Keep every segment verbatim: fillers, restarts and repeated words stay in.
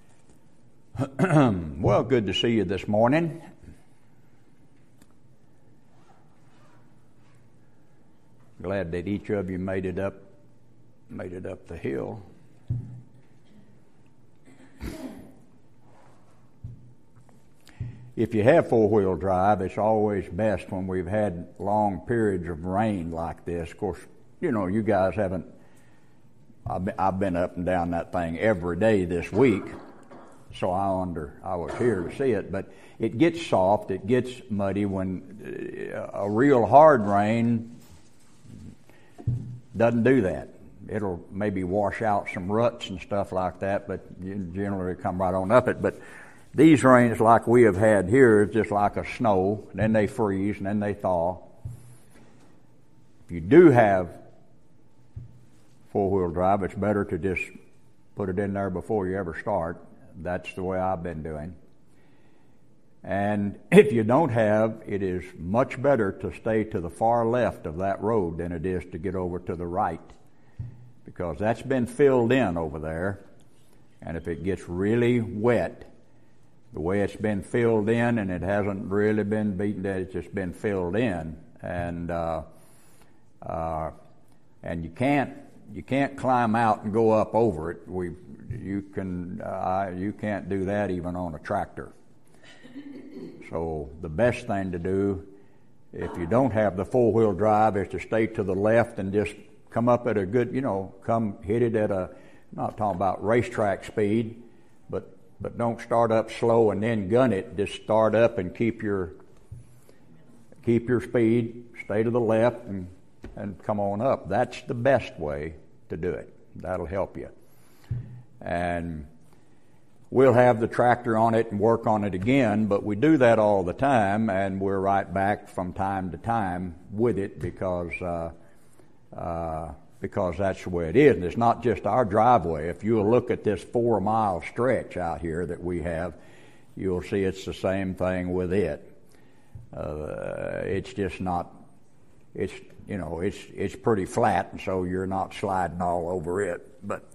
Well, good to see you this morning. Glad that each of you made it up, made it up the hill. If you have four-wheel drive, it's always best when we've had long periods of rain like this. Of course, you know, you guys haven't, I've been, I've been up and down that thing every day this week, so I under, I was here to see it. But it gets soft, it gets muddy when a real hard rain doesn't do that. It'll maybe wash out some ruts and stuff like that, but you generally come right on up it. But these rains like we have had here is just like a snow, and then they freeze, and then they thaw. If you do have four-wheel drive, it's better to just put it in there before you ever start. That's the way I've been doing. And if you don't have, it is much better to stay to the far left of that road than it is to get over to the right, because that's been filled in over there. And if it gets really wet, the way it's been filled in, and it hasn't really been beaten down, it's just been filled in, and uh, uh, and you can't you can't climb out and go up over it. We you can uh, you can't do that even on a tractor. So the best thing to do, if you don't have the four-wheel drive, is to stay to the left and just come up at a good, you know, come hit it at a, I'm not talking about racetrack speed, but but don't start up slow and then gun it. Just start up and keep your keep your speed, stay to the left, and and come on up. That's the best way to do it. That'll help you. And we'll have the tractor on it and work on it again, but we do that all the time, and we're right back from time to time with it because uh, uh, because that's the way it is. And it's not just our driveway. If you'll look at this four-mile stretch out here that we have, you'll see it's the same thing with it. Uh, it's just not, it's, you know, it's it's pretty flat, and so you're not sliding all over it. But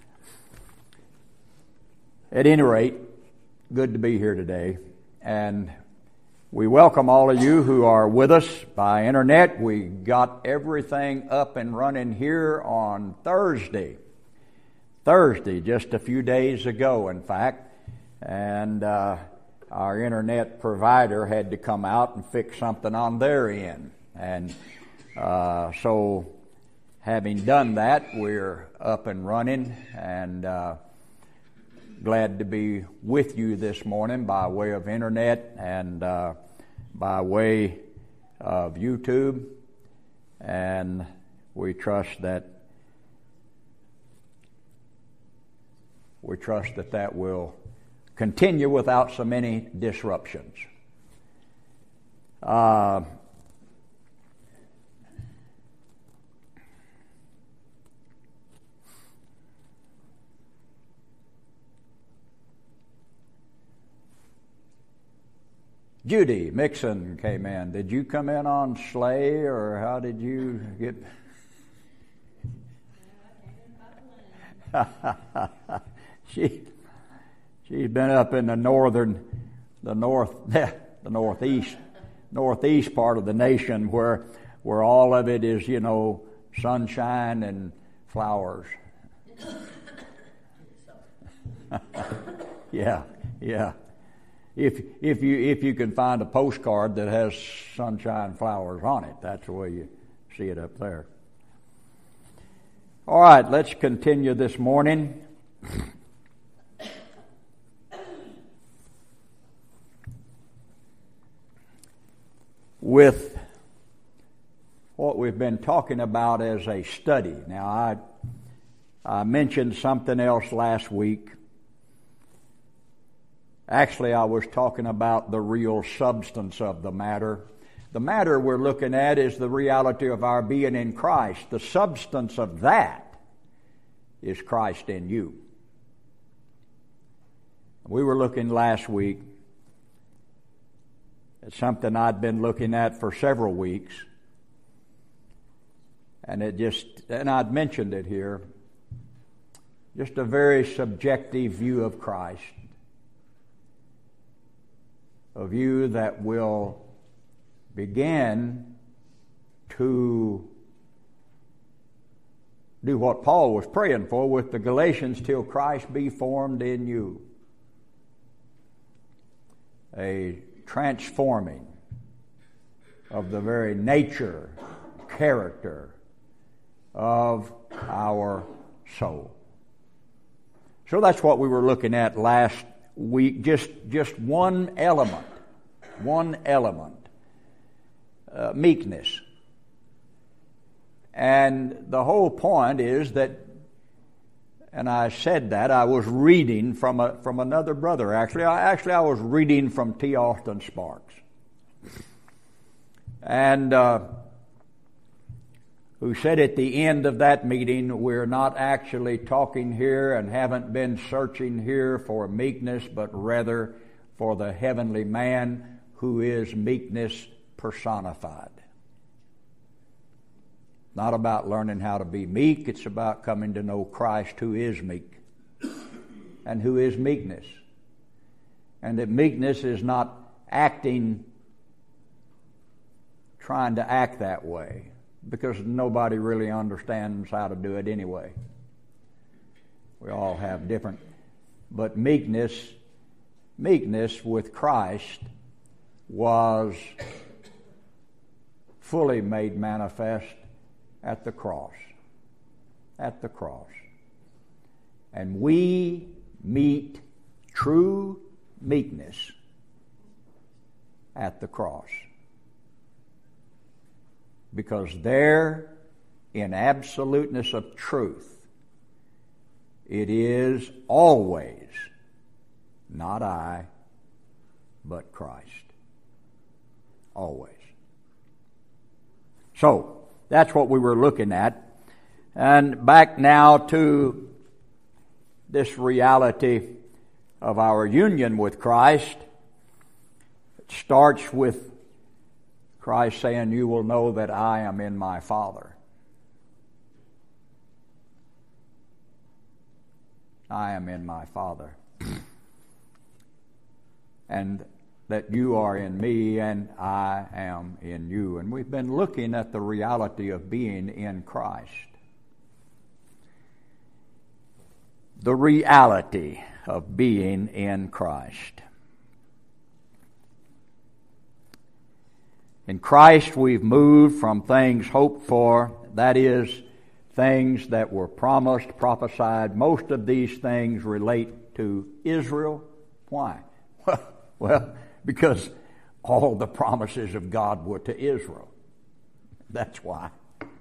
at any rate, good to be here today. And we welcome all of you who are with us by internet. We got everything up and running here on Thursday. Thursday, just a few days ago, in fact. And uh, our internet provider had to come out and fix something on their end. And uh, so having done that, we're up and running, and uh, glad to be with you this morning by way of internet and uh, by way of YouTube. And we trust that we trust that that will continue without so many disruptions. Uh, Judy Mixon came in. Did you come in on sleigh, or how did you get? she she's been up in the northern, the north, the northeast, northeast part of the nation where where all of it is, you know, sunshine and flowers. yeah, yeah. If if you if you can find a postcard that has sunshine flowers on it, that's the way you see it up there. All right, let's continue this morning. With what we've been talking about as a study. Now, I I mentioned something else last week. Actually, I was talking about the real substance of the matter. The matter we're looking at is the reality of our being in Christ. The substance of that is Christ in you. We were looking last week at something I'd been looking at for several weeks. And it just, and I'd mentioned it here. just a very subjective view of Christ, a view that will begin to do what Paul was praying for with the Galatians, till Christ be formed in you. A transforming of the very nature, character of our soul. So that's what we were looking at last week, just, just one element, one element, uh, meekness. And the whole point is that, and I said that, I was reading from a from another brother, actually. I, actually, I was reading from T. Austin Sparks. And uh, who said at the end of that meeting, we're not actually talking here and haven't been searching here for meekness, but rather for the heavenly man who is meekness personified. Not about learning how to be meek, it's about coming to know Christ, who is meek and who is meekness. And that meekness is not acting, trying to act that way, because nobody really understands how to do it anyway. We all have different. But meekness, meekness with Christ was fully made manifest at the cross. At the cross. And we meet true meekness at the cross. Because there, in absoluteness of truth, it is always not I, but Christ. Always. So, that's what we were looking at. And back now to this reality of our union with Christ. It starts with Christ saying, you will know that I am in my Father. I am in my Father. And that you are in me and I am in you. And we've been looking at the reality of being in Christ. The reality of being in Christ. In Christ we've moved from things hoped for, that is, things that were promised, prophesied. Most of these things relate to Israel. Why? Well, because all the promises of God were to Israel. That's why.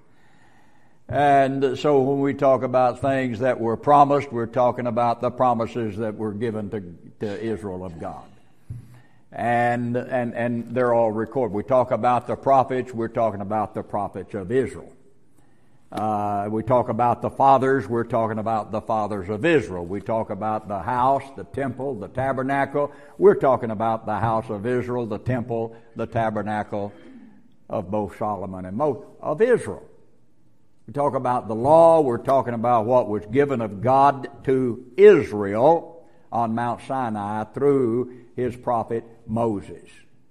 And so when we talk about things that were promised, we're talking about the promises that were given to, to Israel of God. And, and, and they're all recorded. We talk about the prophets, we're talking about the prophets of Israel. Uh, we talk about the fathers, we're talking about the fathers of Israel. We talk about the house, the temple, the tabernacle. We're talking about the house of Israel, the temple, the tabernacle of both Solomon and Moses, of Israel. We talk about the law, we're talking about what was given of God to Israel on Mount Sinai through his prophet Moses.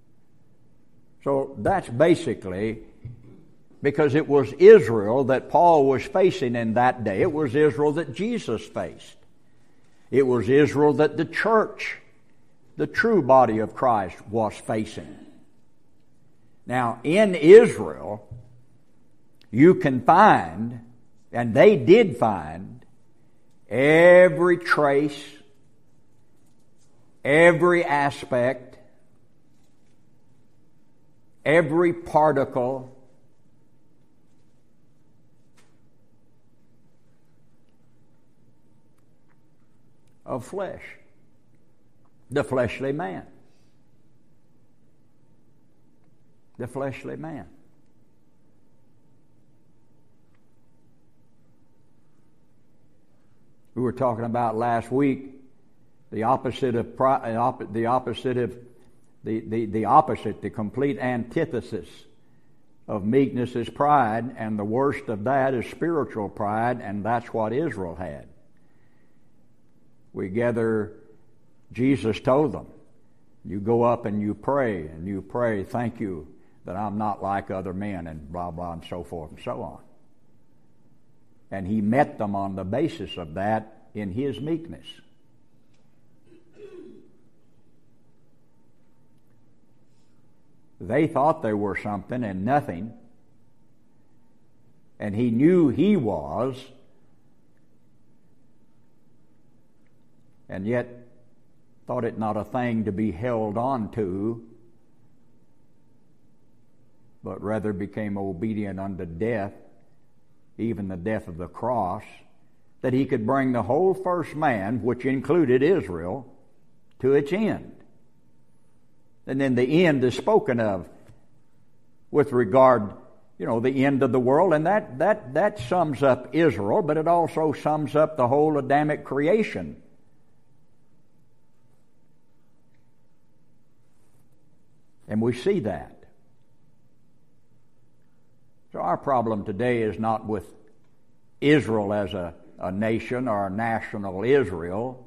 So that's basically, because it was Israel that Paul was facing in that day. It was Israel that Jesus faced. It was Israel that the church, the true body of Christ, was facing. Now, in Israel, you can find, and they did find, every trace, every aspect, every particle of flesh, the fleshly man. The fleshly man. We were talking about last week the opposite of the opposite of the, the, the opposite, the complete antithesis of meekness is pride, and the worst of that is spiritual pride, and that's what Israel had. We gather, Jesus told them, you go up and you pray, and you pray, thank you that I'm not like other men, and blah, blah, and so forth and so on. And he met them on the basis of that in his meekness. They thought they were something and nothing, and he knew he was, and yet thought it not a thing to be held on to, but rather became obedient unto death, even the death of the cross, that he could bring the whole first man, which included Israel, to its end. And then the end is spoken of with regard, you know, the end of the world, and that, that, that sums up Israel, but it also sums up the whole Adamic creation. And we see that. So our problem today is not with Israel as a, a nation or a national Israel,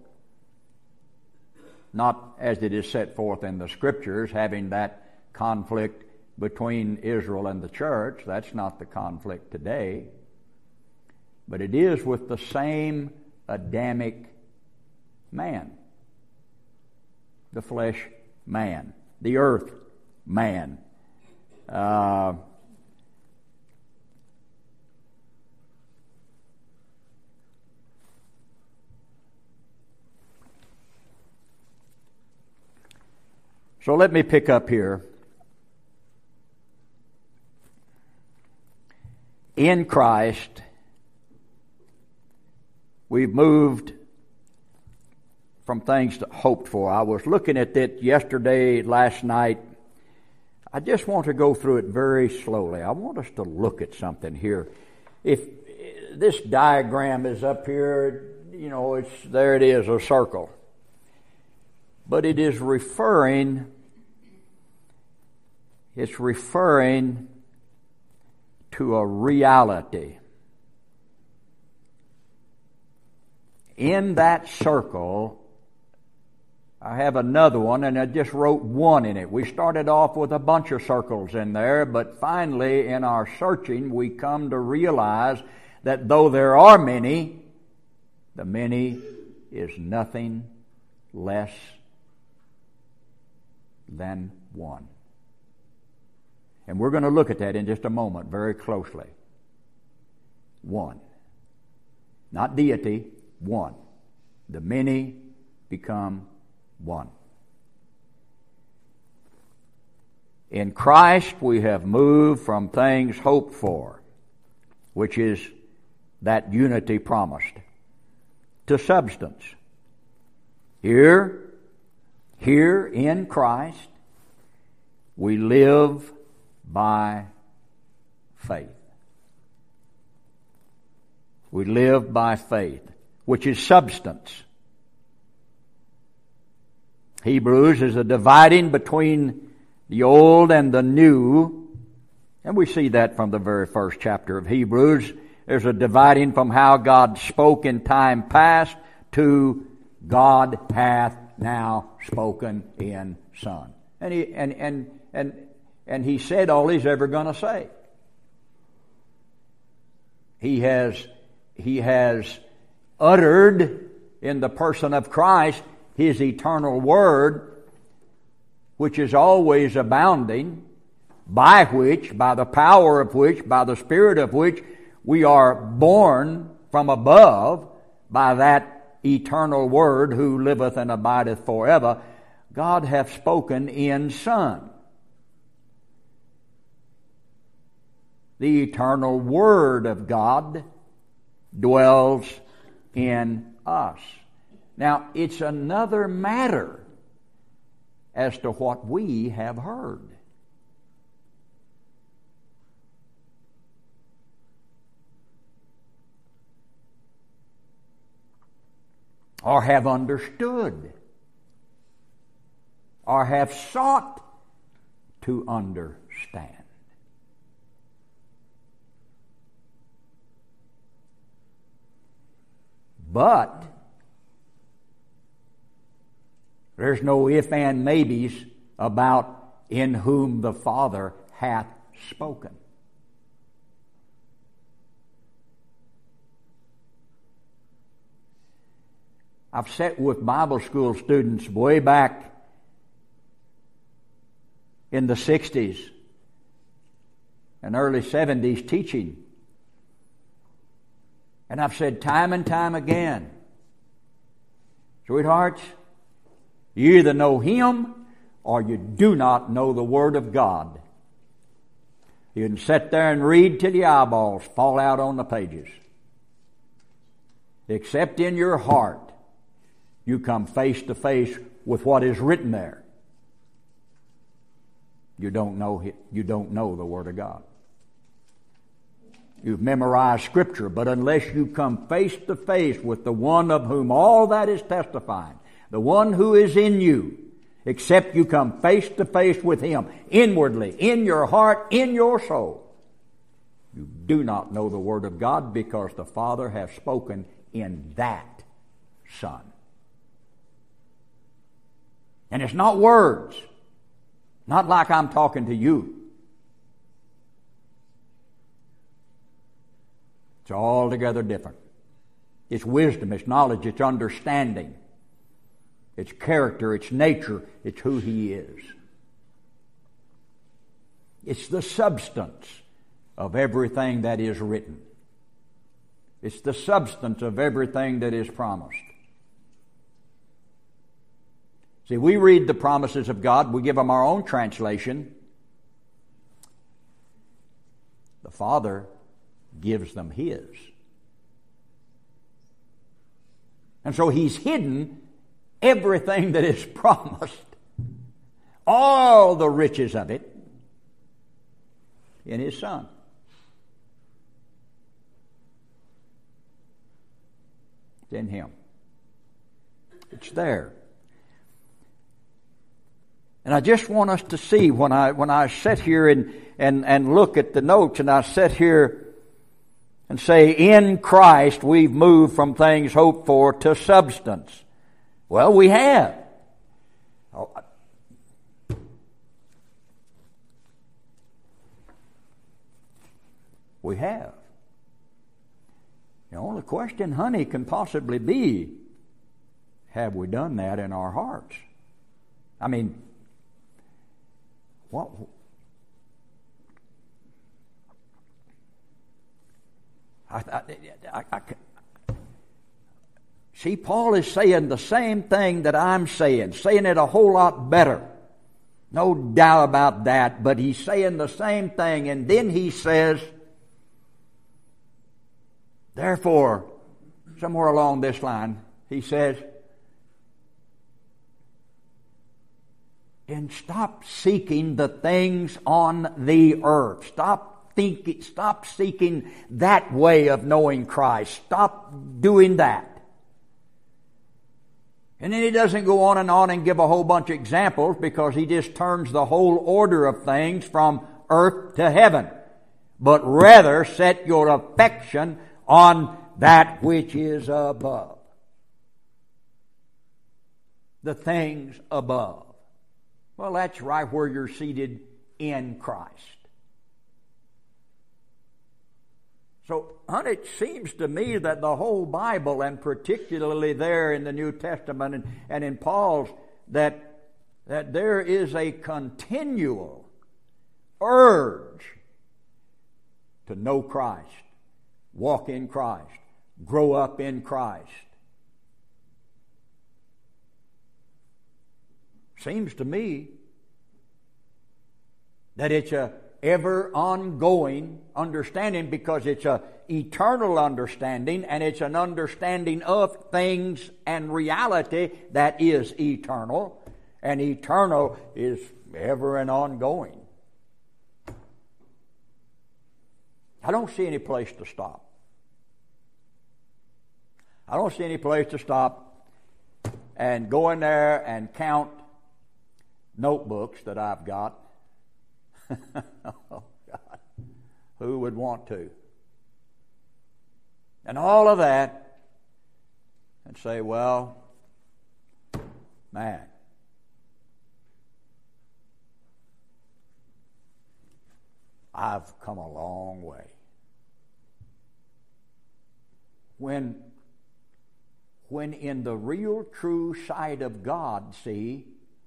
not as it is set forth in the Scriptures, having that conflict between Israel and the church. That's not the conflict today. But it is with the same Adamic man, the flesh man, the earth man. Uh, So let me pick up here. In Christ, we've moved from things to hoped for. I was looking at it yesterday, last night. I just want to go through it very slowly. I want us to look at something here. If this diagram is up here, you know, it's there it is, a circle. But it is referring, it's referring to a reality. In that circle, I have another one, and I just wrote one in it. We started off with a bunch of circles in there, but finally in our searching we come to realize that though there are many, the many is nothing less than one. And we're going to look at that in just a moment very closely. One. Not deity, one. The many become one. In Christ we have moved from things hoped for, which is that unity promised, to substance. Here, here in Christ, we live by faith. We live by faith, which is substance. Hebrews is a dividing between the old and the new, and we see that from the very first chapter of Hebrews. There's a dividing from how God spoke in time past to God hath now spoken in Son. And he and and and and he said all he's ever going to say. He has he has uttered in the person of Christ his eternal word, which is always abounding, by which, by the power of which, by the Spirit of which, we are born from above by that eternal word who liveth and abideth forever. God hath spoken in Son. The eternal word of God dwells in us. Now, it's another matter as to what we have heard. Or have understood. Or have sought to understand. But There's no if and maybes about in whom the Father hath spoken. I've sat with Bible school students way back in the sixties and early seventies teaching. And I've said time and time again, sweethearts, you either know Him or you do not know the Word of God. You can sit there and read till your eyeballs fall out on the pages. Except in your heart, you come face to face with what is written there. You don't know, you don't know the Word of God. You've memorized Scripture, but unless you come face to face with the one of whom all that is testifying, the one who is in you, except you come face to face with Him inwardly, in your heart, in your soul, you do not know the Word of God, because the Father has spoken in that Son. And it's not words, not like I'm talking to you. It's altogether different. It's wisdom, it's knowledge, it's understanding, it's character, it's nature, it's who He is. It's the substance of everything that is written. It's the substance of everything that is promised. See, we read the promises of God, we give them our own translation. The Father gives them His. And so He's hidden everything that is promised, all the riches of it, in His Son. It's in Him. It's there. And I just want us to see, when I when I sit here and, and, and look at the notes, and I sit here and say, in Christ we've moved from things hoped for to substance. Well, we have. Oh, we have. The only question, honey, can possibly be, have we done that in our hearts? I mean, what? I, I, I, I, see, Paul is saying the same thing that I'm saying, saying it a whole lot better. No doubt about that, but he's saying the same thing, and then he says, therefore, somewhere along this line, he says, and stop seeking the things on the earth. Stop thinking, stop seeking that way of knowing Christ. Stop doing that. And then he doesn't go on and on and give a whole bunch of examples, because he just turns the whole order of things from earth to heaven. But rather set your affection on that which is above. The things above. Well, that's right where you're seated in Christ. So, honey, it seems to me that the whole Bible, and particularly there in the New Testament and, and in Paul's, that, that there is a continual urge to know Christ, walk in Christ, grow up in Christ. Seems to me that it's a ever ongoing understanding, because it's a eternal understanding, and it's an understanding of things and reality that is eternal, and eternal is ever and ongoing. I don't see any place to stop. I don't see any place to stop and go in there and count notebooks that I've got. Oh, God. Who would want to? And all of that, and say, well, man, I've come a long way. When, when in the real true sight of God, see,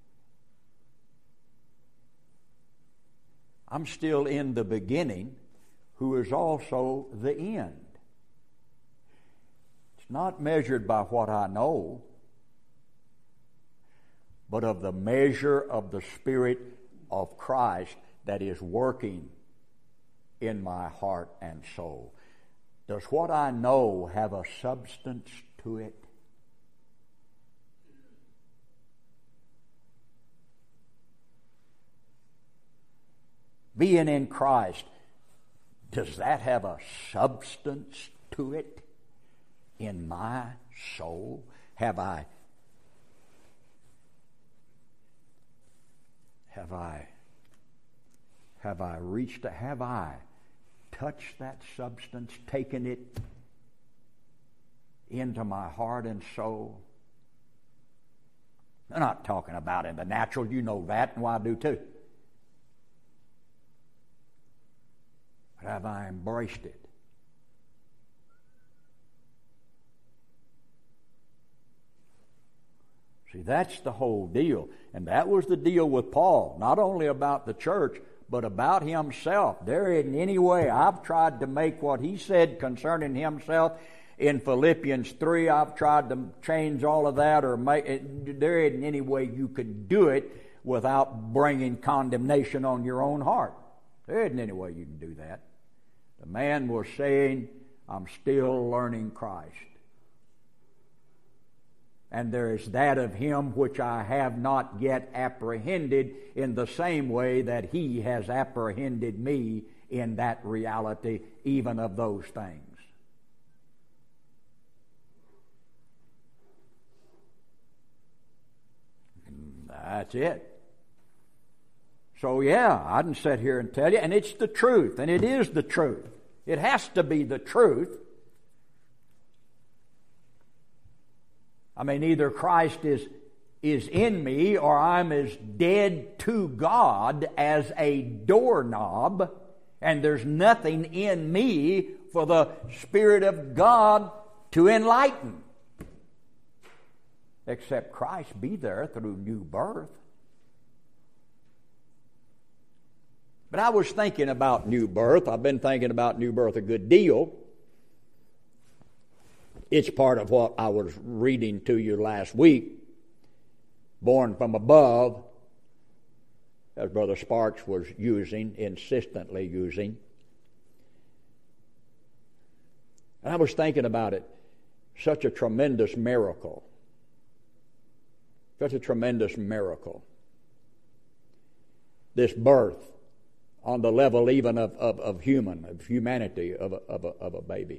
I'm still in the beginning, who is also the end. It's not measured by what I know, but of the measure of the Spirit of Christ that is working in my heart and soul. Does what I know have a substance to it? Being in Christ, does that have a substance to it in my soul? Have I have I have I reached a, have I touched that substance, taken it into my heart and soul? I'm not talking about in the natural, you know that, and I do too. But have I embraced it? See, that's the whole deal. And that was the deal with Paul, not only about the church, but about himself. There isn't any way. I've tried to make what he said concerning himself in Philippians three. I've tried to change all of that, or make it. There isn't any way you could do it without bringing condemnation on your own heart. There isn't any way you can do that. The man was saying, I'm still learning Christ. And there is that of him which I have not yet apprehended, in the same way that he has apprehended me in that reality, even of those things. And that's it. So yeah, I can sit here and tell you, and it's the truth, and it is the truth. It has to be the truth. I mean, either Christ is, is in me, or I'm as dead to God as a doorknob, and there's nothing in me for the Spirit of God to enlighten, except Christ be there through new birth. But I was thinking about new birth. I've been thinking about new birth a good deal. It's part of what I was reading to you last week. Born from above, as Brother Sparks was using, insistently using. And I was thinking about it. Such a tremendous miracle. Such a tremendous miracle. This birth on the level even of, of, of human, of humanity, of a, of, a, of a baby.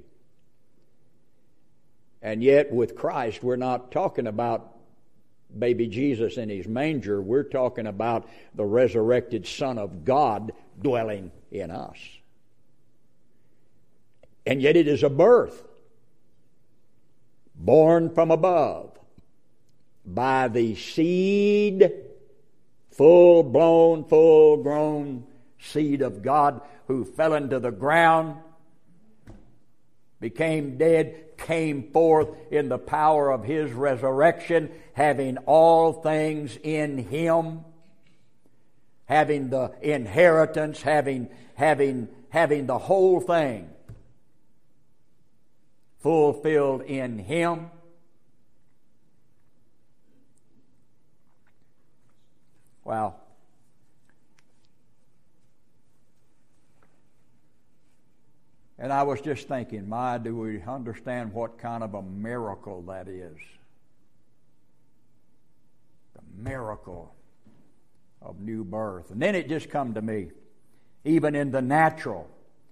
And yet with Christ, we're not talking about baby Jesus in his manger. We're talking about the resurrected Son of God dwelling in us. And yet it is a birth born from above by the seed, full-blown, full-grown seed of God, who fell into the ground, became dead, came forth in the power of his resurrection, having all things in him, having the inheritance, having having having the whole thing fulfilled in him. Wow. And I was just thinking, my, do we understand what kind of a miracle that is? The miracle of new birth. And then it just come to me, even in the natural.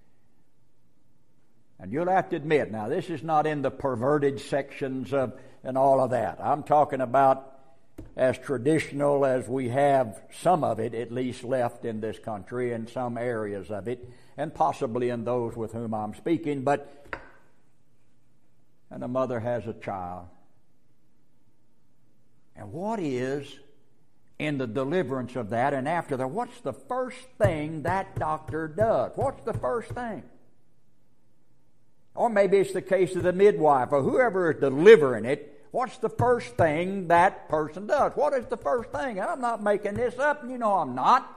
And you'll have to admit, now this is not in the perverted sections of and all of that. I'm talking about as traditional as we have some of it, at least, left in this country, in some areas of it, and possibly in those with whom I'm speaking. But, and a mother has a child. And what is in the deliverance of that, and after that, what's the first thing that doctor does? What's the first thing? Or maybe it's the case of the midwife or whoever is delivering it. What's the first thing that person does? What is the first thing? And I'm not making this up, and you know I'm not.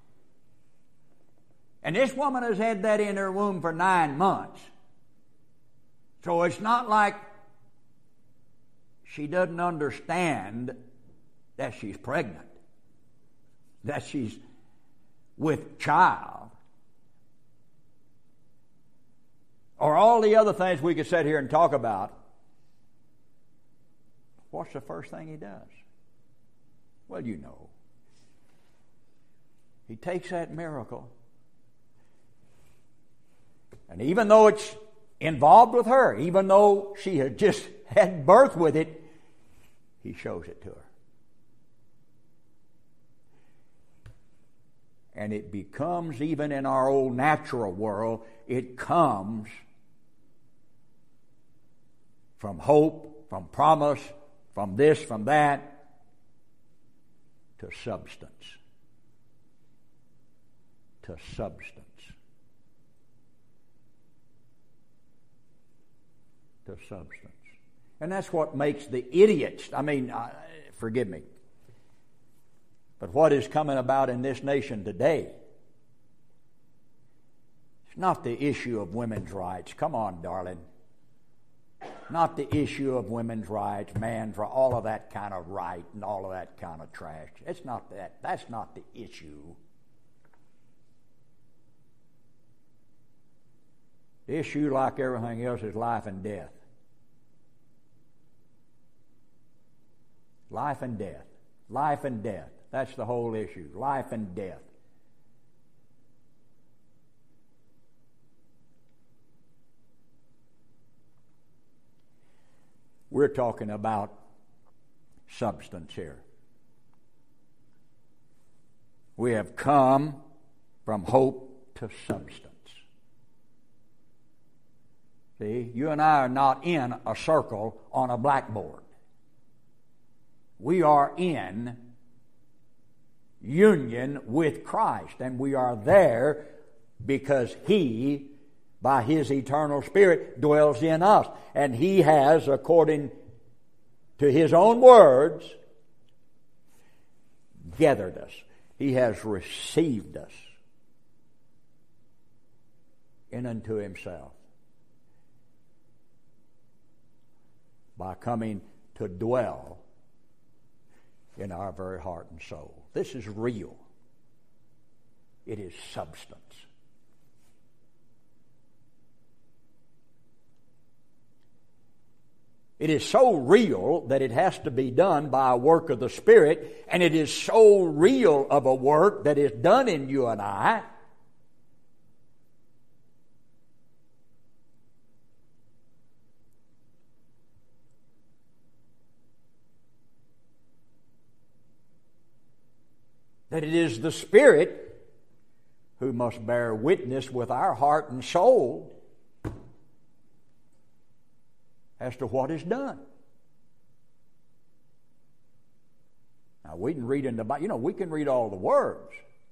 And this woman has had that in her womb for nine months. So it's not like she doesn't understand that she's pregnant, that she's with child, or all the other things we could sit here and talk about. What's the first thing he does? Well, you know. He takes that miracle, and even though it's involved with her, even though she had just had birth with it, he shows it to her. And it becomes, even in our old natural world, it comes from hope, from promise, from this, from that, to substance. To substance. To substance. And that's what makes the idiots, I mean, uh, forgive me, but what is coming about in this nation today, it's not the issue of women's rights. Come on, darling. Not the issue of women's rights, man's rights, all of that kind of right and all of that kind of trash. It's not that. That's not the issue. The issue, like everything else, is life and death. Life and death. Life and death. That's the whole issue. Life and death. We're talking about substance here. We have come from hope to substance. See, you and I are not in a circle on a blackboard. We are in union with Christ, and we are there because He, by His eternal Spirit, dwells in us. And He has, according to His own words, gathered us. He has received us in unto Himself by coming to dwell in our very heart and soul. This is real. It is substance. It is so real that it has to be done by a work of the Spirit, and it is so real of a work that is done in you and I that it is the Spirit who must bear witness with our heart and soul as to what is done. Now, we can read in the Bible, you know, we can read all the words.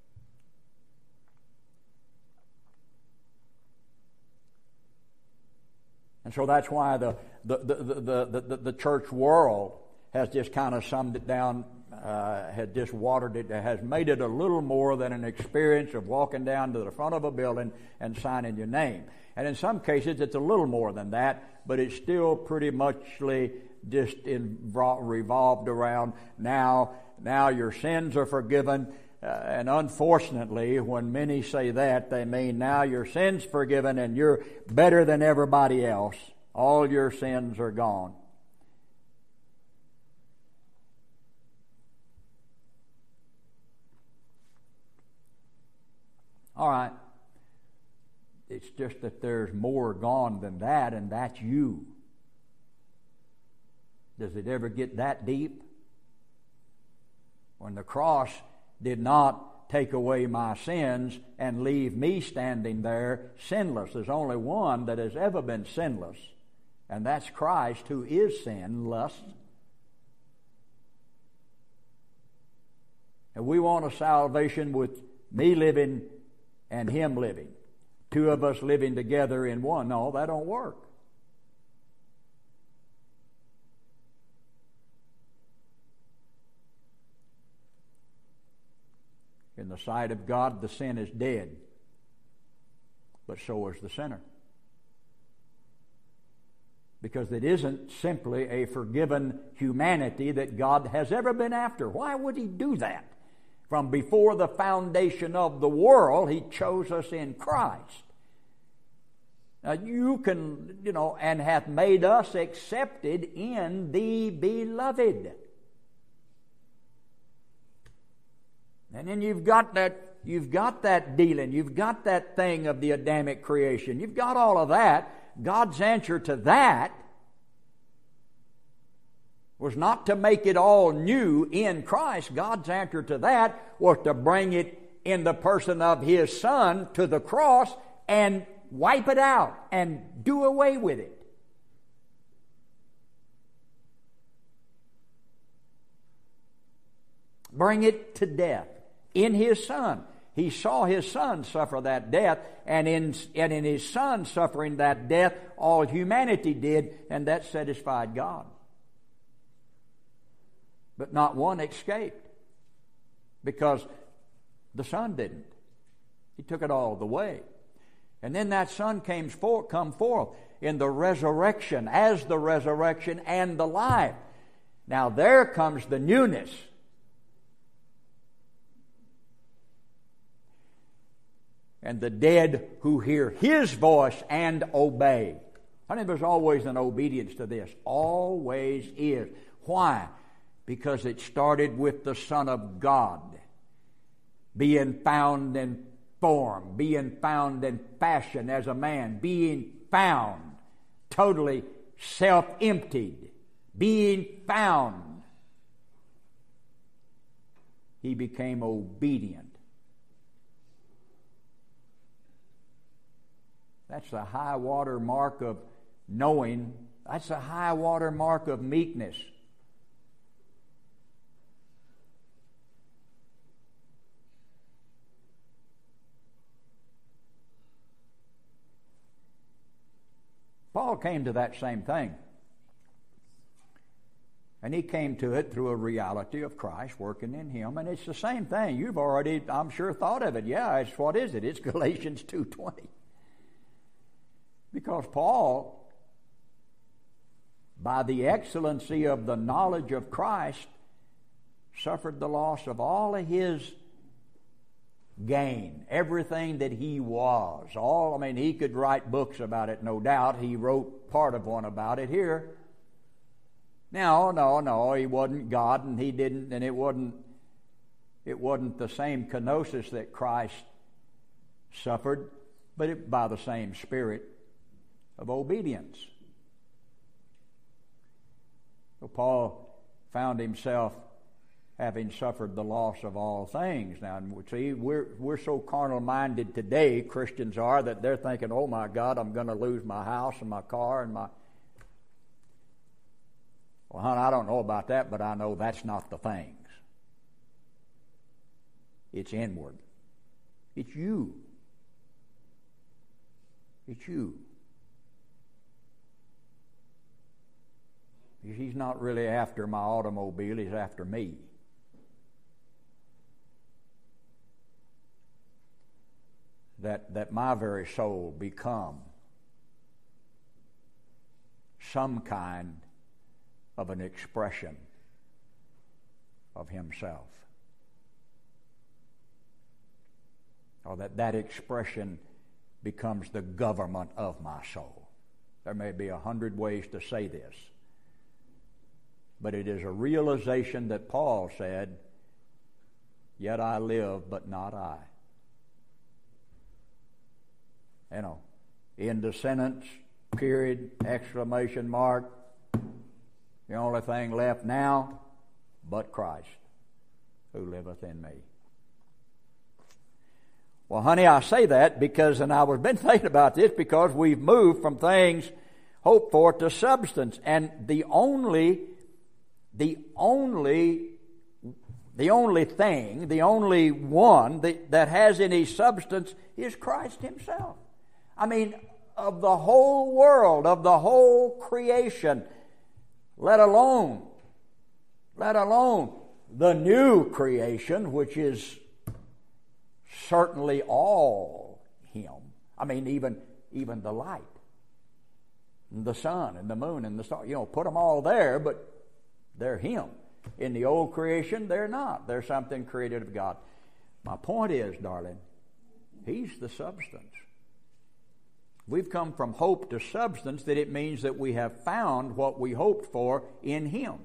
And so that's why the the the the the, the, the church world has just kind of summed it down, uh, had just watered it, has made it a little more than an experience of walking down to the front of a building and signing your name. And in some cases, it's a little more than that, but it's still pretty muchly just in, revolved around now, now your sins are forgiven. Uh, and unfortunately, when many say that, they mean now your sins forgiven and you're better than everybody else. All your sins are gone. All right. It's just that there's more gone than that, and that's you. Does it ever get that deep? When the cross did not take away my sins and leave me standing there sinless. There's only one that has ever been sinless, and that's Christ, who is sinless. And we want a salvation with me living and him living. Two of us living together in one. No, that don't work. In the sight of God, the sin is dead. But so is the sinner. Because it isn't simply a forgiven humanity that God has ever been after. Why would he do that? From before the foundation of the world, he chose us in Christ. Now you can, you know, and hath made us accepted in the beloved. And then you've got that, you've got that dealing, you've got that thing of the Adamic creation, you've got all of that. God's answer to that was not to make it all new in Christ. God's answer to that was to bring it in the person of His Son to the cross and wipe it out and do away with it. Bring it to death in His Son. He saw His Son suffer that death, and in, and in His Son suffering that death, all humanity did, and that satisfied God. But not one escaped, because the Son didn't. He took it all the way. And then that Son came forth, come forth in the resurrection, as the resurrection and the life. Now there comes the newness. And the dead who hear His voice and obey. I mean, there's always an obedience to this. Always is. Why? Because it started with the Son of God being found in form, being found in fashion as a man, being found totally self-emptied, being found. He became obedient. That's the high water mark of knowing. That's the high water mark of meekness. Paul came to that same thing. And he came to it through a reality of Christ working in him. And it's the same thing. You've already, I'm sure, thought of it. Yeah, it's what is it? It's Galatians two twenty. Because Paul, by the excellency of the knowledge of Christ, suffered the loss of all of his gain, everything that he was. All, I mean, he could write books about it, no doubt. He wrote part of one about it here. No, no, no, he wasn't God, and he didn't, and it wasn't, it wasn't the same kenosis that Christ suffered, but it, by the same Spirit of obedience. So Paul found himself having suffered the loss of all things. Now, see, we're we're so carnal-minded today, Christians are, that they're thinking, oh my God, I'm going to lose my house and my car and my... Well, hon, I don't know about that, but I know that's not the things. It's inward. It's you. It's you. He's not really after my automobile, he's after me. That, that my very soul become some kind of an expression of Himself. Or that that expression becomes the government of my soul. There may be a hundred ways to say this, but it is a realization that Paul said, yet I live, but not I. You know, end of sentence, period, exclamation mark. The only thing left now, but Christ, who liveth in me. Well, honey, I say that because, and I was been thinking about this, because we've moved from things hoped for to substance. And the only, the only the only thing, the only one that, that has any substance is Christ Himself. I mean, of the whole world, of the whole creation, let alone, let alone the new creation, which is certainly all Him. I mean, even, even the light, and the sun, and the moon, and the stars. You know, put them all there, but they're Him. In the old creation, they're not. They're something created of God. My point is, darling, He's the substance. We've come from hope to substance, that it means that we have found what we hoped for in Him.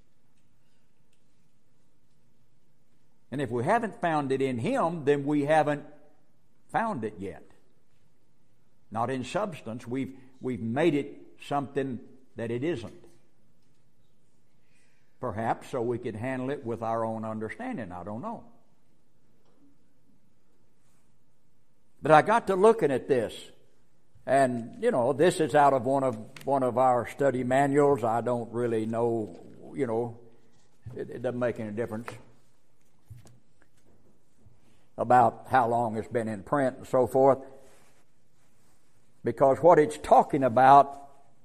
And if we haven't found it in Him, then we haven't found it yet. Not in substance. We've, we've made it something that it isn't. Perhaps so we could handle it with our own understanding. I don't know. But I got to looking at this. And, you know, this is out of one of one of our study manuals. I don't really know, you know, it, it doesn't make any difference about how long it's been in print and so forth. Because what it's talking about,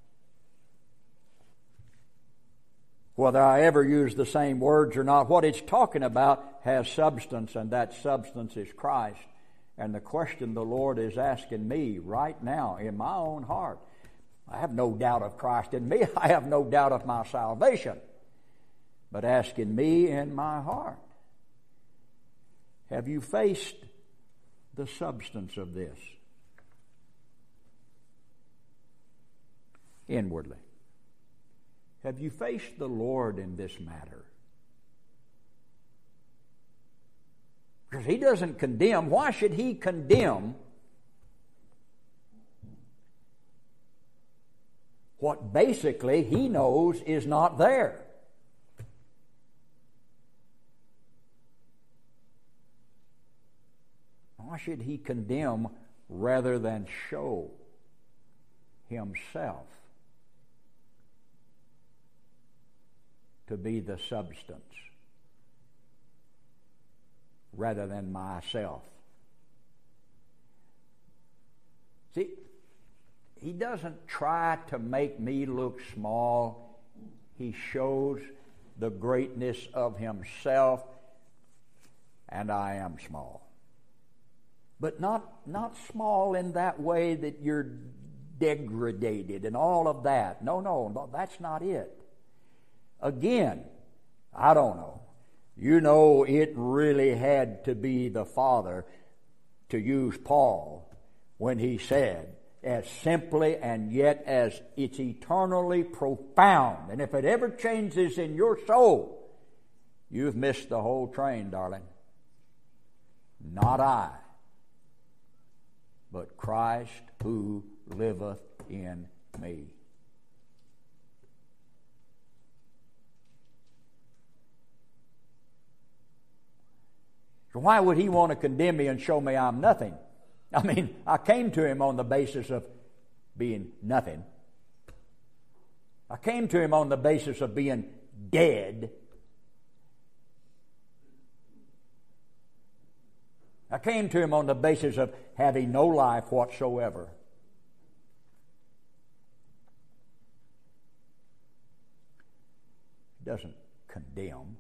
whether I ever use the same words or not, what it's talking about has substance, and that substance is Christ. And the question the Lord is asking me right now in my own heart, I have no doubt of Christ in me. I have no doubt of my salvation. But asking me in my heart, have you faced the substance of this inwardly? Have you faced the Lord in this matter? Because He doesn't condemn. Why should He condemn what basically He knows is not there? Why should He condemn rather than show Himself to be the substance rather than myself? See, He doesn't try to make me look small. He shows the greatness of Himself, and I am small. But not, not small in that way that you're degraded and all of that. No, no, no, that's not it. Again, I don't know. You know, it really had to be the Father, to use Paul, when he said, as simply and yet as it's eternally profound. And if it ever changes in your soul, you've missed the whole train, darling. Not I, but Christ who liveth in me. So why would He want to condemn me and show me I'm nothing? I mean, I came to Him on the basis of being nothing. I came to Him on the basis of being dead. I came to Him on the basis of having no life whatsoever. He doesn't condemn.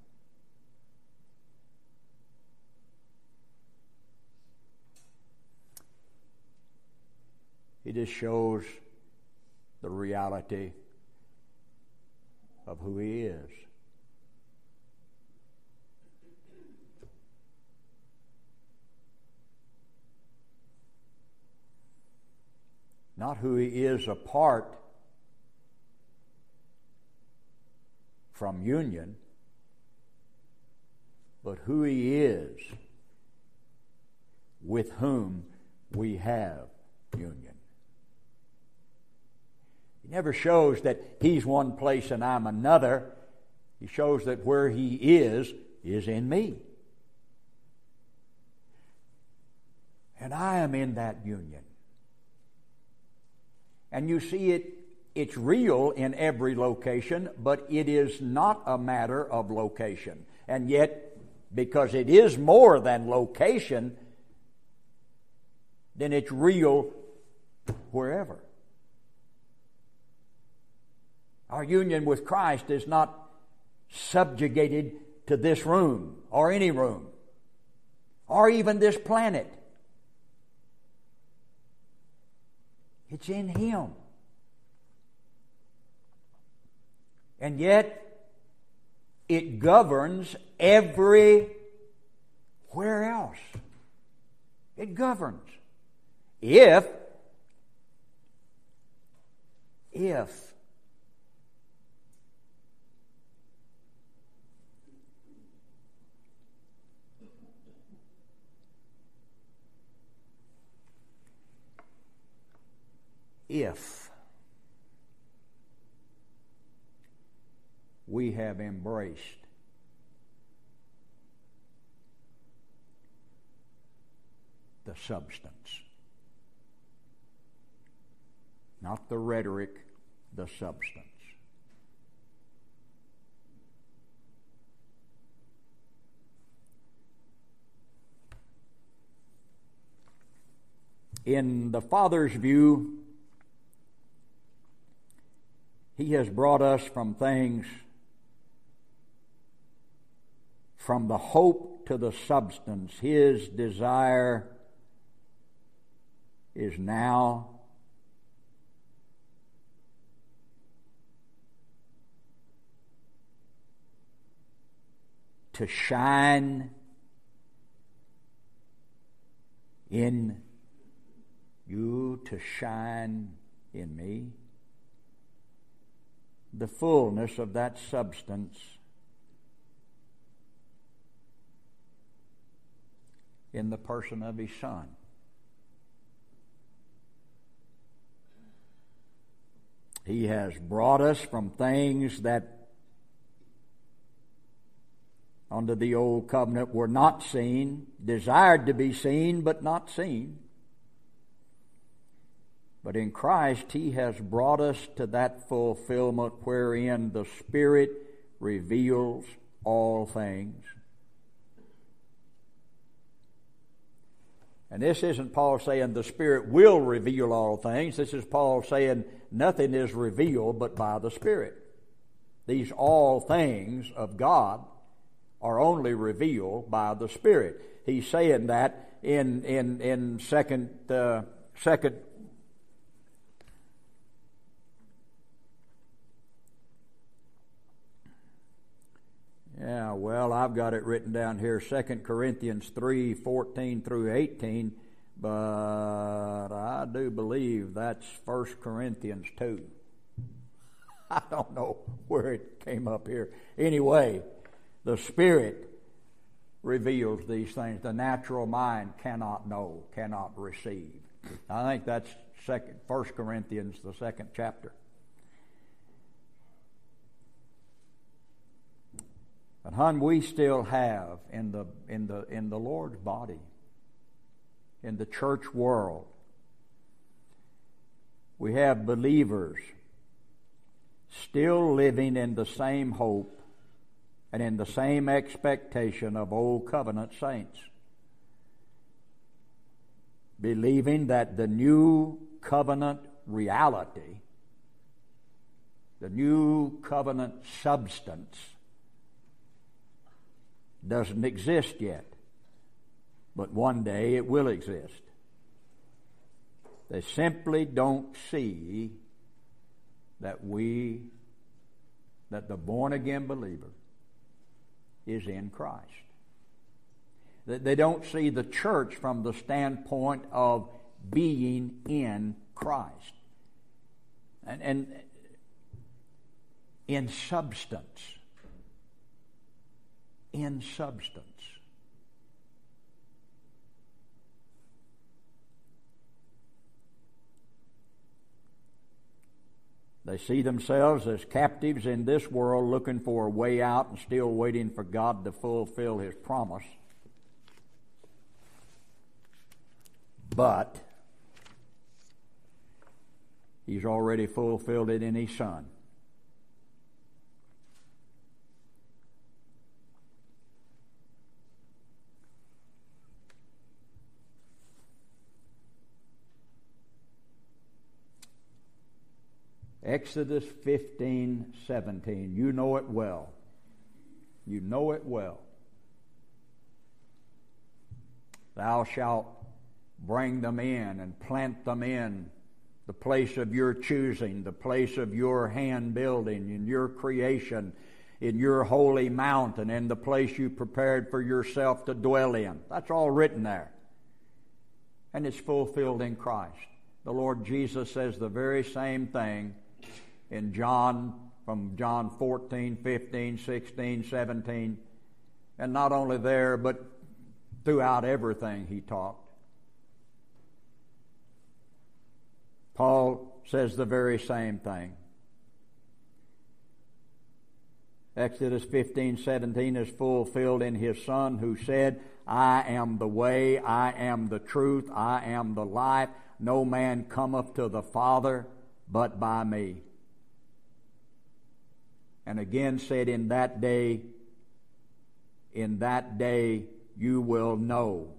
He just shows the reality of who He is. Not who He is apart from union, but who He is with whom we have union. He never shows that He's one place and I'm another. He shows that where He is, is in me. And I am in that union. And you see it, it's real in every location, but it is not a matter of location. And yet, because it is more than location, then it's real wherever. Our union with Christ is not subjugated to this room or any room or even this planet. It's in Him. And yet, it governs everywhere else. It governs. If, if if we have embraced the substance, not the rhetoric, the substance. In the Father's view, He has brought us from things, from the hope to the substance. His desire is now to shine in you, to shine in me. The fullness of that substance in the person of His Son. He has brought us from things that under the old covenant were not seen, desired to be seen but not seen. But in Christ, He has brought us to that fulfillment wherein the Spirit reveals all things. And this isn't Paul saying the Spirit will reveal all things. This is Paul saying nothing is revealed but by the Spirit. These all things of God are only revealed by the Spirit. He's saying that in in in second uh, second. Yeah, well, I've got it written down here, Second Corinthians three, fourteen through eighteen, but I do believe that's First Corinthians two. I don't know where it came up here. Anyway, the Spirit reveals these things. The natural mind cannot know, cannot receive. I think that's second, First Corinthians, the second chapter. But hon, we still have in the in the in the Lord's body, in the church world, we have believers still living in the same hope and in the same expectation of old covenant saints, believing that the new covenant reality, the new covenant substance, doesn't exist yet, but one day it will exist. They simply don't see that we, that the born-again believer is in Christ. They don't see the church from the standpoint of being in Christ. And, and in substance. In substance. They see themselves as captives in this world, looking for a way out and still waiting for God to fulfill His promise. But He's already fulfilled it in His Son. Exodus fifteen seventeen. You know it well. You know it well. Thou shalt bring them in and plant them in the place of your choosing, the place of your hand building, in your creation, in your holy mountain, in the place you prepared for yourself to dwell in. That's all written there. And it's fulfilled in Christ. The Lord Jesus says the very same thing in John, from John fourteen, fifteen, sixteen, seventeen. And not only there, but throughout everything he talked. Paul says the very same thing. Exodus fifteen seventeen is fulfilled in his Son, who said, I am the way, I am the truth, I am the life. No man cometh to the Father but by me. And again said, in that day, in that day you will know.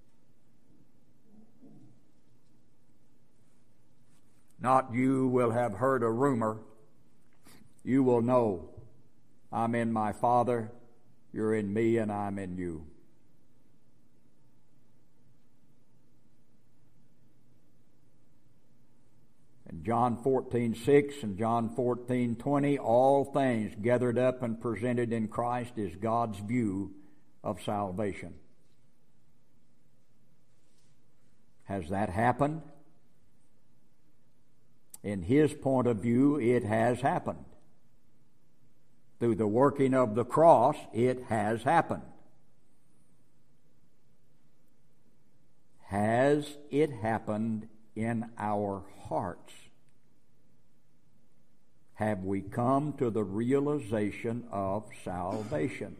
Not you will have heard a rumor. You will know. I'm in my Father, you're in me, and I'm in you. In John fourteen six and John fourteen twenty, all things gathered up and presented in Christ is God's view of salvation. Has that happened? In his point of view, it has happened. Through the working of the cross, it has happened. Has it happened in our hearts? Have we come to the realization of salvation?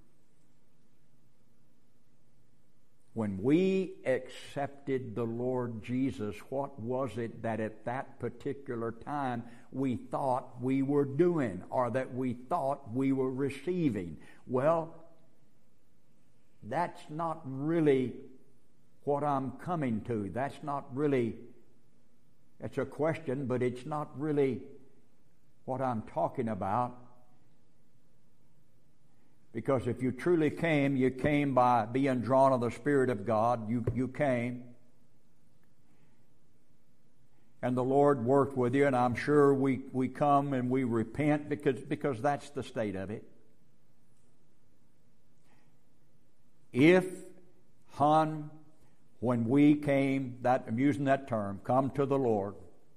When we accepted the Lord Jesus, what was it that at that particular time we thought we were doing, or that we thought we were receiving? Well, that's not really what I'm coming to. That's not really, it's a question, but it's not really what I'm talking about. Because if you truly came, you came by being drawn of the Spirit of God. You, you came. And the Lord worked with you, and I'm sure we, we come and we repent because, because that's the state of it. If, hon, when we came, that I'm using that term, come to the Lord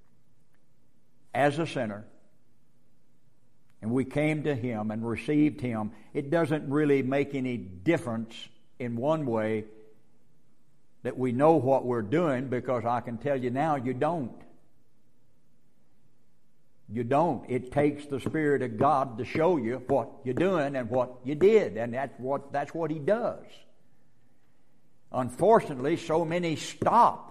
as a sinner, and we came to Him and received Him, it doesn't really make any difference in one way that we know what we're doing, because I can tell you now, you don't. You don't. It takes the Spirit of God to show you what you're doing and what you did, and that's what, that's what He does. Unfortunately, so many stop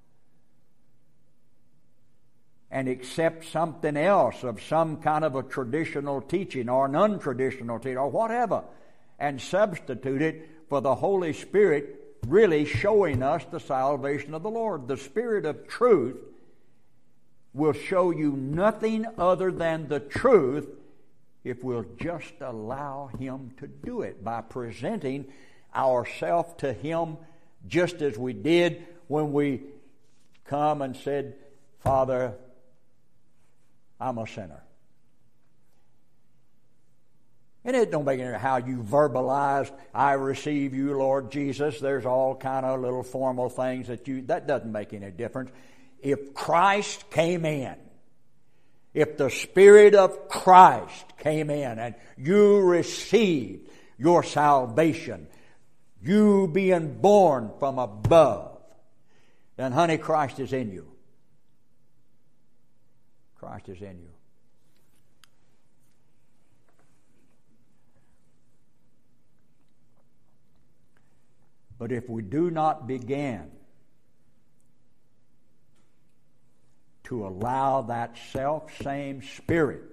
and accept something else of some kind of a traditional teaching or an untraditional teaching or whatever, and substitute it for the Holy Spirit really showing us the salvation of the Lord. The Spirit of truth will show you nothing other than the truth if we'll just allow Him to do it by presenting ourselves to Him just as we did when we come and said, Father, I'm a sinner. And it don't make any how you verbalize, I receive you, Lord Jesus. There's all kind of little formal things that you, that doesn't make any difference. If Christ came in, if the Spirit of Christ came in and you received your salvation, you being born from above, then honey, Christ is in you. Christ is in you. But if we do not begin to allow that self-same Spirit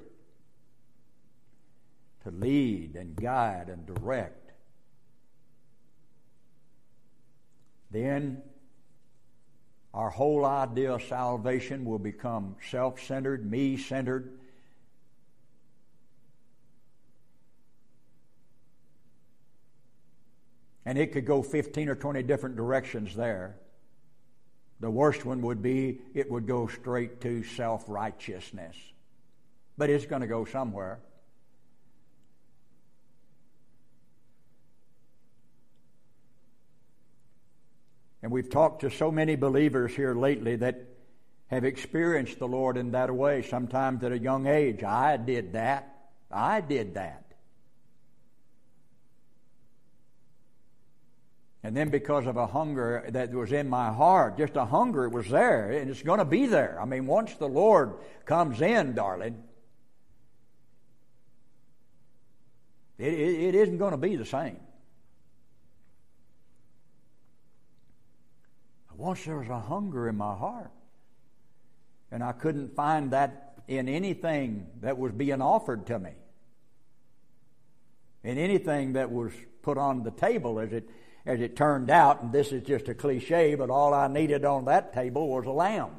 to lead and guide and direct, then Our whole idea of salvation will become self-centered, me-centered. And it could go fifteen or twenty different directions there. The worst one would be it would go straight to self-righteousness. But it's going to go somewhere. And we've talked to so many believers here lately that have experienced the Lord in that way, sometimes at a young age. I did that. I did that. And then because of a hunger that was in my heart, just a hunger, it was there, and it's going to be there. I mean, once the Lord comes in, darling, it, it, it isn't going to be the same. Once there was a hunger in my heart, and I couldn't find that in anything that was being offered to me, in anything that was put on the table, as it as it turned out. And this is just a cliche, but all I needed on that table was a lamb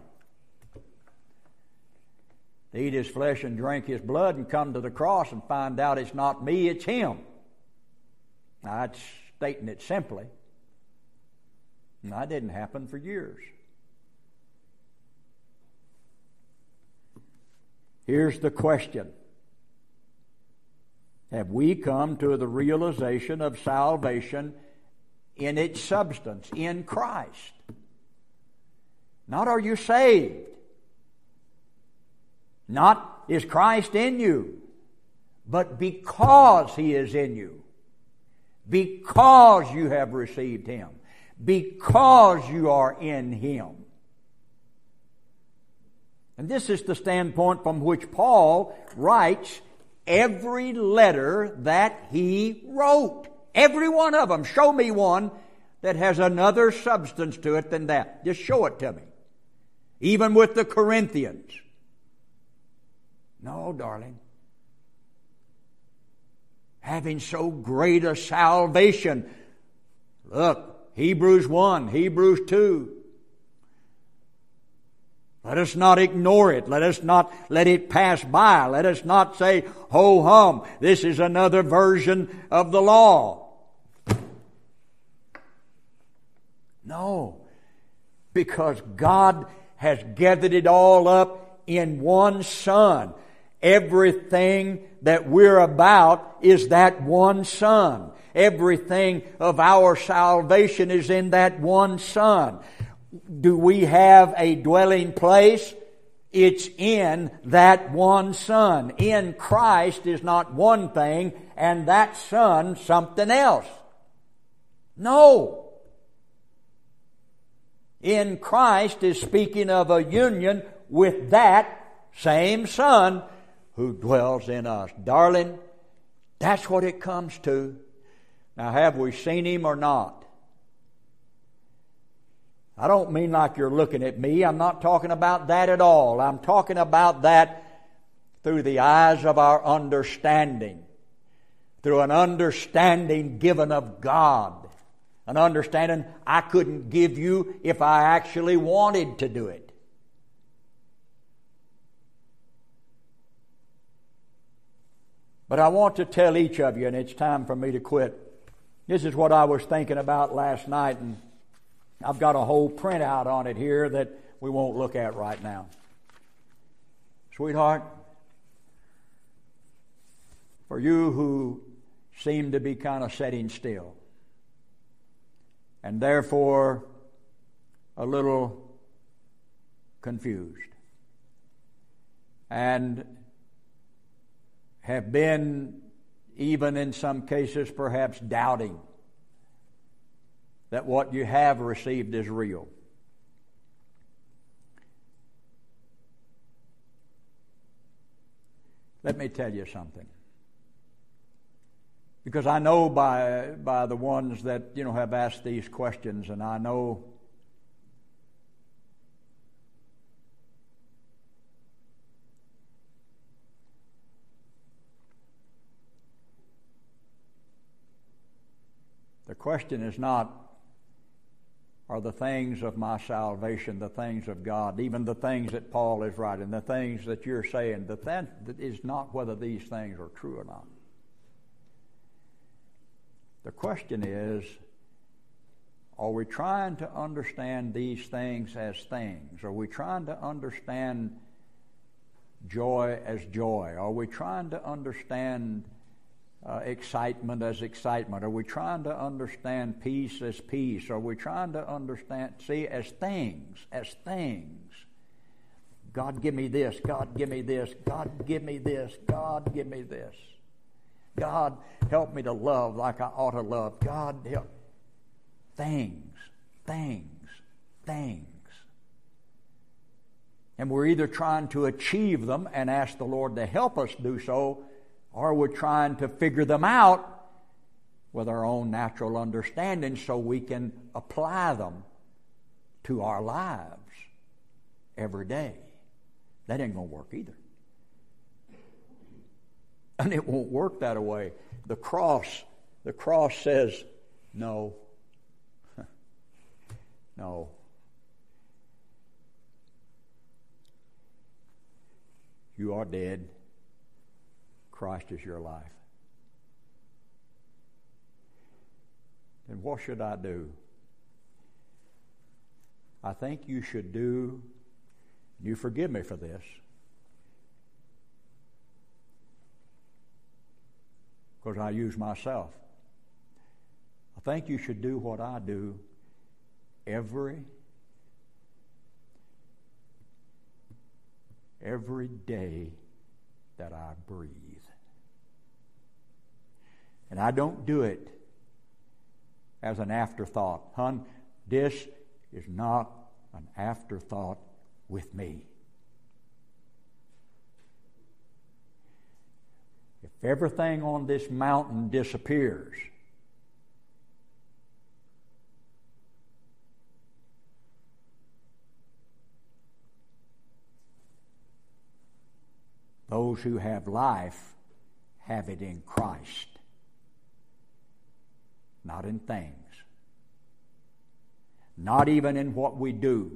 to eat his flesh and drink his blood and come to the cross and find out it's not me, it's him. Now, that's stating it simply. And that didn't happen for years. Here's the question. Have we come to the realization of salvation in its substance, in Christ? Not are you saved. Not is Christ in you. But because He is in you. Because you have received Him. Because you are in Him. And this is the standpoint from which Paul writes every letter that he wrote. Every one of them. Show me one that has another substance to it than that. Just show it to me. Even with the Corinthians. No, darling. Having so great a salvation. Look. Hebrews one, Hebrews two. Let us not ignore it. Let us not let it pass by. Let us not say, ho hum, this is another version of the law. No, because God has gathered it all up in one Son. Everything that we're about is that one Son. Everything of our salvation is in that one Son. Do we have a dwelling place? It's in that one Son. In Christ is not one thing, and that Son something else. No. In Christ is speaking of a union with that same Son who dwells in us. Darling, that's what it comes to. Now, have we seen Him or not? I don't mean like you're looking at me. I'm not talking about that at all. I'm talking about that through the eyes of our understanding. Through an understanding given of God. An understanding I couldn't give you if I actually wanted to do it. But I want to tell each of you, and it's time for me to quit. This is what I was thinking about last night, and I've got a whole printout on it here that we won't look at right now. Sweetheart, for you who seem to be kind of sitting still, and therefore a little confused, and have been, even in some cases, perhaps doubting that what you have received is real. Let me tell you something. Because I know by by the ones that, you know, have asked these questions, and I know the question is not, are the things of my salvation, the things of God, even the things that Paul is writing, the things that you're saying. That that is not whether these things are true or not. The question is, are we trying to understand these things as things? Are we trying to understand joy as joy? Are we trying to understand uh, excitement as excitement? Are we trying to understand peace as peace? Are we trying to understand, see, as things, as things? God, give me this. God, give me this. God, give me this. God, give me this. God, help me to love like I ought to love. God, help. Things, things, things. And we're either trying to achieve them and ask the Lord to help us do so, or we're trying to figure them out with our own natural understanding so we can apply them to our lives every day. That ain't going to work either. And it won't work that way. The cross, the cross says, no. No. You are dead. Christ is your life. Then what should I do? I think you should do, you forgive me for this, because I use myself. I think you should do what I do every, every day that I breathe. And I don't do it as an afterthought. Hon, this is not an afterthought with me. If everything on this mountain disappears, those who have life have it in Christ, not in things, not even in what we do.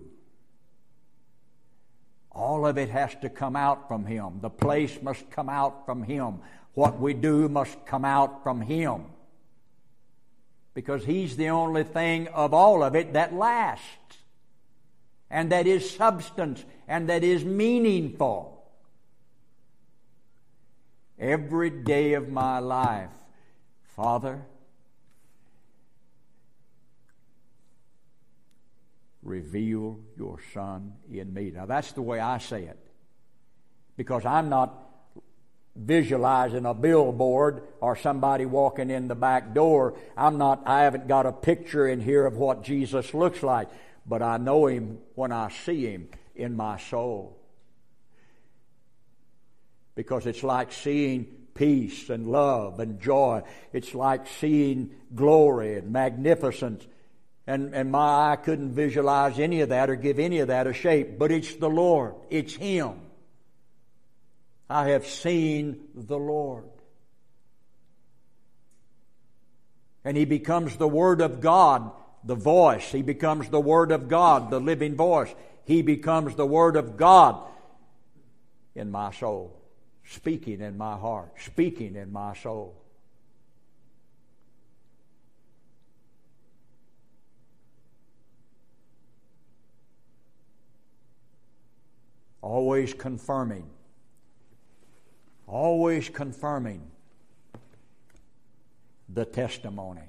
All of it has to come out from Him. The place must come out from Him. What we do must come out from Him. Because He's the only thing of all of it that lasts, and that is substance, and that is meaningful. Every day of my life, Father, reveal your Son in me. Now that's the way I say it, because I'm not visualizing a billboard or somebody walking in the back door. I'm not, I haven't got a picture in here of what Jesus looks like, but I know Him when I see Him in my soul. Because it's like seeing peace and love and joy. It's like seeing glory and magnificence. And, and my eye couldn't visualize any of that or give any of that a shape. But it's the Lord. It's Him. I have seen the Lord. And He becomes the Word of God, the voice. He becomes the Word of God, the living voice. He becomes the Word of God in my soul, speaking in my heart, speaking in my soul. Always confirming, always confirming the testimony,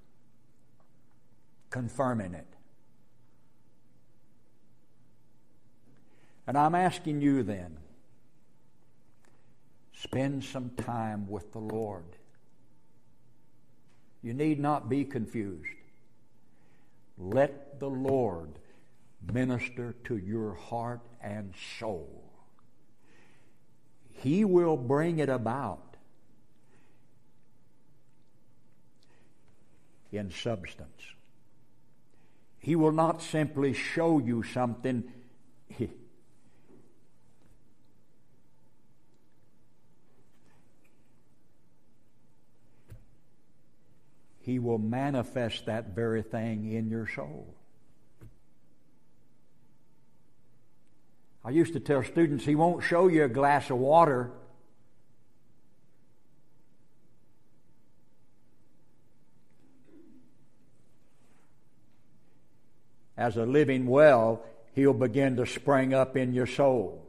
confirming it. And I'm asking you then, spend some time with the Lord. You need not be confused. Let the Lord minister to your heart and soul. He will bring it about in substance. He will not simply show you something. He, He will manifest that very thing in your soul. I used to tell students, He won't show you a glass of water. As a living well, He'll begin to spring up in your soul.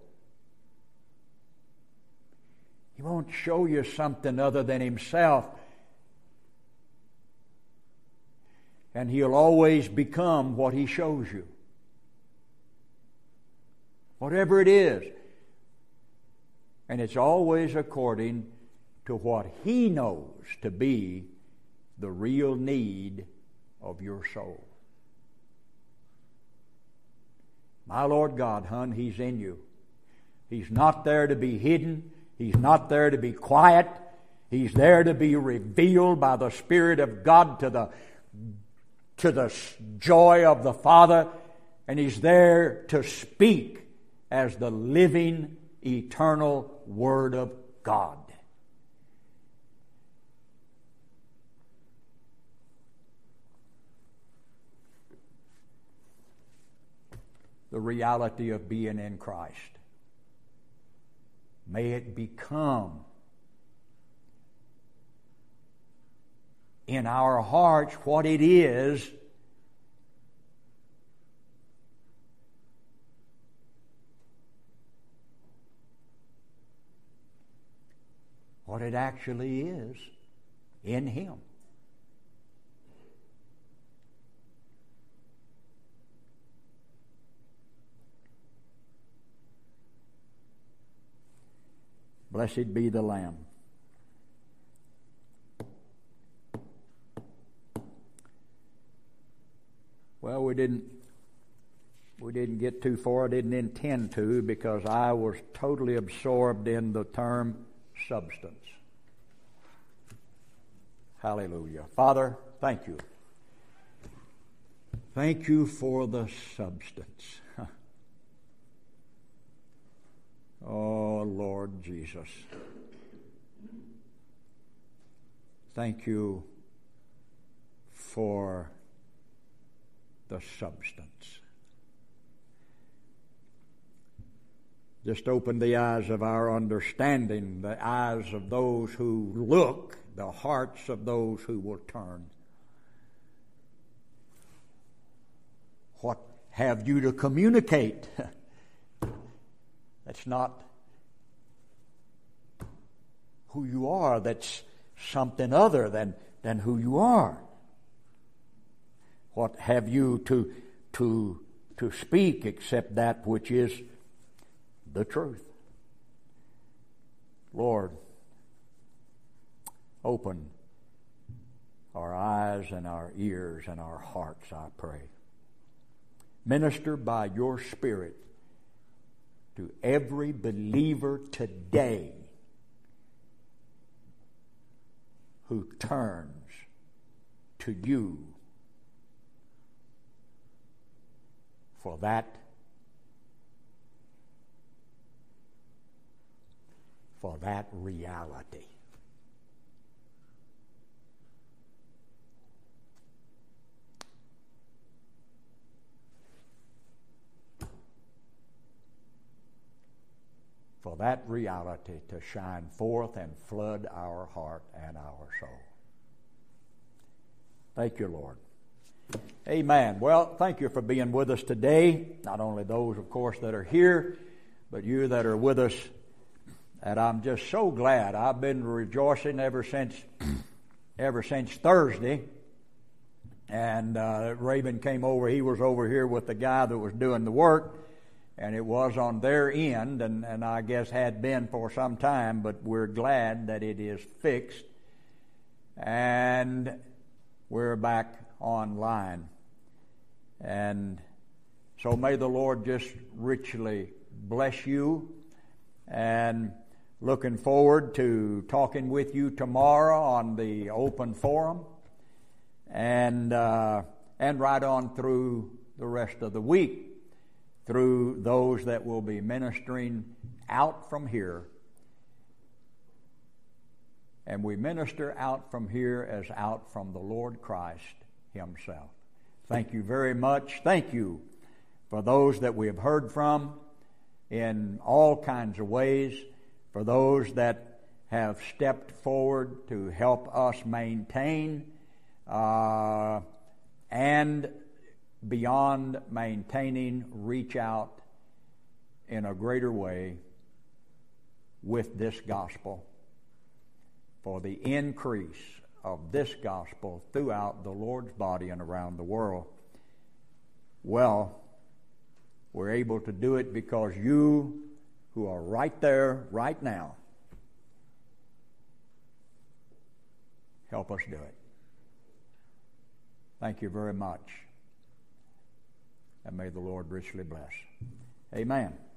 He won't show you something other than Himself. And He'll always become what He shows you. Whatever it is. And it's always according to what He knows to be the real need of your soul. My Lord God, hon, He's in you. He's not there to be hidden. He's not there to be quiet. He's there to be revealed by the Spirit of God to the, to the joy of the Father. And He's there to speak as the living, eternal Word of God. The reality of being in Christ. May it become in our hearts what it is what it actually is in Him. Blessed be the Lamb. Well, we didn't we didn't get too far. I didn't intend to, because I was totally absorbed in the term substance. Hallelujah. Father, thank you. Thank you for the substance. Oh, Lord Jesus. Thank you for the substance. Just open the eyes of our understanding, the eyes of those who look, the hearts of those who will turn. What have you to communicate? That's not who you are. That's something other than, than who you are. What have you to, to, to speak except that which is the truth? Lord, open our eyes and our ears and our hearts, I pray. Minister by your Spirit to every believer today who turns to you for that, for that reality. For that reality to shine forth and flood our heart and our soul. Thank you, Lord. Amen. Well, thank you for being with us today. Not only those, of course, that are here, but you that are with us. And I'm just so glad. I've been rejoicing ever since, ever since Thursday. And uh, Raven came over. He was over here with the guy that was doing the work. And it was on their end, and, and I guess had been for some time, but we're glad that it is fixed. And we're back online. And so may the Lord just richly bless you. And looking forward to talking with you tomorrow on the open forum. And, uh, and right on through the rest of the week, through those that will be ministering out from here. And we minister out from here as out from the Lord Christ Himself. Thank you very much. Thank you for those that we have heard from. in all kinds of ways, for those that have stepped forward to help us maintain uh, and beyond maintaining, reach out in a greater way with this gospel, for the increase of this gospel throughout the Lord's body and around the world. Well, we're able to do it because you who are right there, right now, help us do it. Thank you very much. And may the Lord richly bless. Amen.